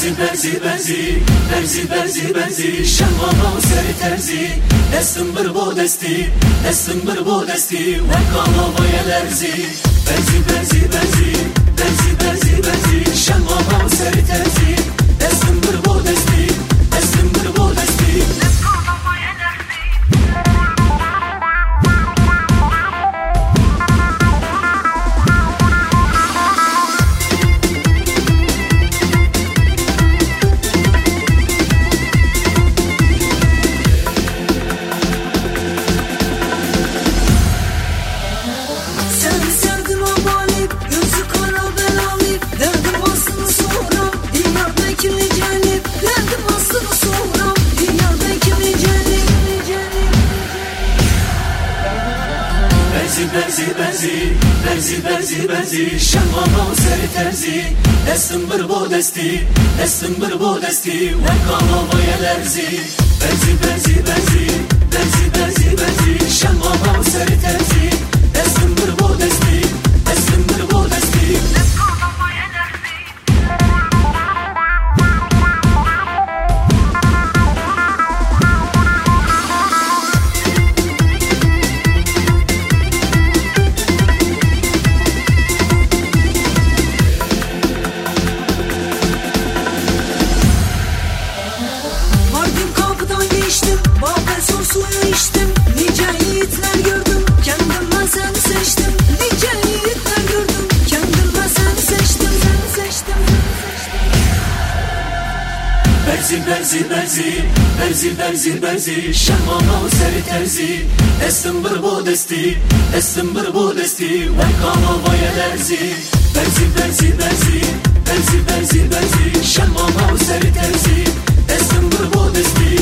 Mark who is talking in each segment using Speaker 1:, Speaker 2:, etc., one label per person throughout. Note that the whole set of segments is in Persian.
Speaker 1: برزی شمانا و سری ترزی دستم بر با دستی و کاما باید لرزی برزی شمانا و سری ترزی دستم بر با دستی برزی شمانا و سری ترزی دستم بر با دستی و کاما باید لرزی برزی شمانا و سری ترزی دستم بر با دستی برزی شمانا و سری ترزی دستم بر با دستی و کاما باید لرزی برزی شمانا و سری ترزی دستم بر با دستی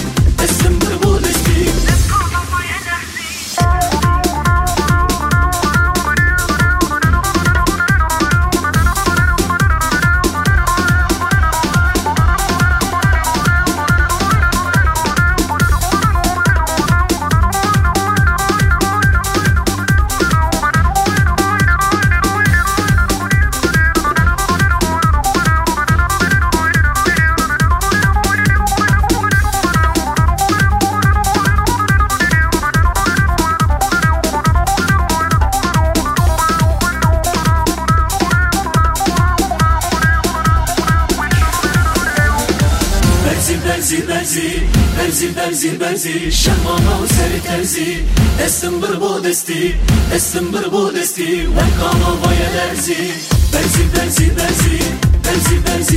Speaker 1: برزی شمانا و سری ترزی دستم بر با دستی و کاما باید لرزی برزی